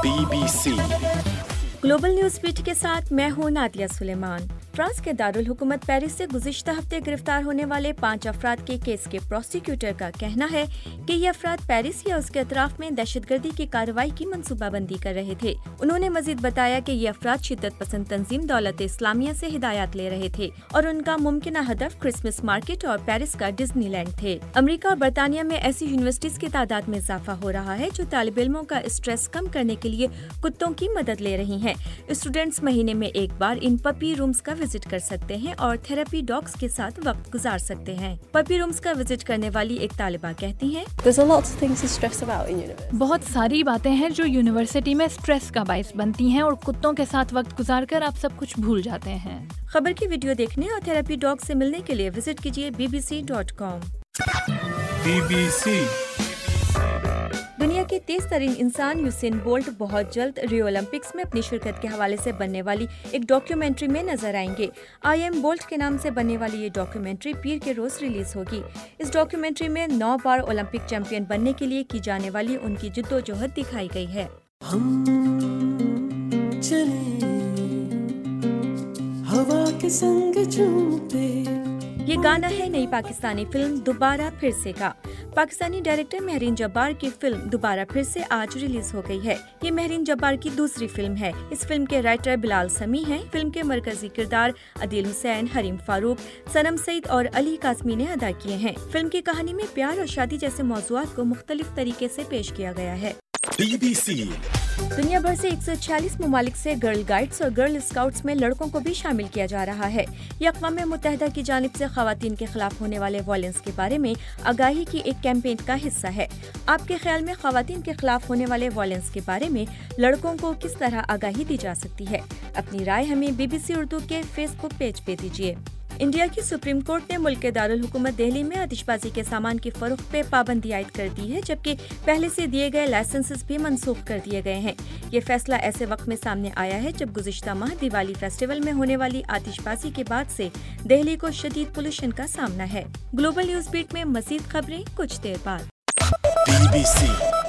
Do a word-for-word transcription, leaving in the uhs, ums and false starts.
Be B C Global News Beat کے ساتھ میں ہوں نادیہ سلیمان۔ فرانس کے دارالحکومت پیرس سے گزشتہ ہفتے گرفتار ہونے والے پانچ افراد کے کیس کے پروسیکیوٹر کا کہنا ہے کہ یہ افراد پیرس یا اس کے اطراف میں دہشت گردی کی کارروائی کی منصوبہ بندی کر رہے تھے۔ انہوں نے مزید بتایا کہ یہ افراد شدت پسند تنظیم دولت اسلامیہ سے ہدایات لے رہے تھے اور ان کا ممکنہ ہدف کرسمس مارکیٹ اور پیرس کا ڈزنی لینڈ تھے۔ امریکہ اور برطانیہ میں ایسی یونیورسٹیز کی تعداد میں اضافہ ہو رہا ہے جو طالب علموں کا اسٹریس کم کرنے کے لیے کتوں کی مدد لے رہی ہیں۔ اسٹوڈینٹس مہینے میں ایک بار ان پپی رومز کا وزٹ کر سکتے ہیں اور تھراپی ڈاگز کے ساتھ وقت گزار سکتے ہیں۔ پپی رومز کا وزٹ کرنے والی ایک طالبہ کہتی ہیں، بہت ساری باتیں ہیں جو یونیورسٹی میں اسٹریس کا باعث بنتی ہیں اور کتوں کے ساتھ وقت گزار کر آپ سب کچھ بھول جاتے ہیں۔ خبر کی ویڈیو دیکھنے اور تھراپی ڈاگ سے ملنے کے لیے وزٹ کیجیے B B C dot com. B B C دنیا کے تیز ترین انسان یوسین بولٹ بہت جلد ریو اولمپکس میں اپنی شرکت کے حوالے سے بننے والی ایک ڈاکیومنٹری میں نظر آئیں گے۔ آئی ایم بولٹ کے نام سے بننے والی یہ ڈاکیومنٹری پیر کے روز ریلیز ہوگی۔ اس ڈاکیومنٹری میں نو بار اولمپک چیمپئن بننے کے لیے کی جانے والی ان کی جدوجہد دکھائی گئی ہے۔ ہم چلیں ہوا کے سنگ جھومتے۔ یہ گانا ہے نئی پاکستانی فلم دوبارہ پھر سے کا۔ پاکستانی ڈائریکٹر مہرین جبار کی فلم دوبارہ پھر سے آج ریلیز ہو گئی ہے۔ یہ مہرین جبار کی دوسری فلم ہے۔ اس فلم کے رائٹر بلال سمیع ہیں۔ فلم کے مرکزی کردار عدیل حسین، حریم فاروق، صنم سعید اور علی قاسمی نے ادا کیے ہیں۔ فلم کی کہانی میں پیار اور شادی جیسے موضوعات کو مختلف طریقے سے پیش کیا گیا ہے۔ بی بی سی دنیا بھر سے ایک سو چھیالیس ممالک سے گرل گائیڈز اور گرل اسکاؤٹس میں لڑکوں کو بھی شامل کیا جا رہا ہے۔ یہ اقوام متحدہ کی جانب سے خواتین کے خلاف ہونے والے وائلنس کے بارے میں آگاہی کی ایک کیمپین کا حصہ ہے۔ آپ کے خیال میں خواتین کے خلاف ہونے والے وائلنس کے بارے میں لڑکوں کو کس طرح آگاہی دی جا سکتی ہے؟ اپنی رائے ہمیں بی بی سی اردو کے فیس بک پیج پہ دیجیے۔ انڈیا کی سپریم کورٹ نے ملک کے دارالحکومت دہلی میں آتش بازی کے سامان کی فروخت پہ پابندی عائد کر دی ہے، جبکہ پہلے سے دیے گئے لائسنسز بھی منسوخ کر دیے گئے ہیں۔ یہ فیصلہ ایسے وقت میں سامنے آیا ہے جب گزشتہ ماہ دیوالی فیسٹیول میں ہونے والی آتش بازی کے بعد سے دہلی کو شدید پولوشن کا سامنا ہے۔ گلوبل نیوز بیٹ میں مزید خبریں کچھ دیر بعد۔ Be B C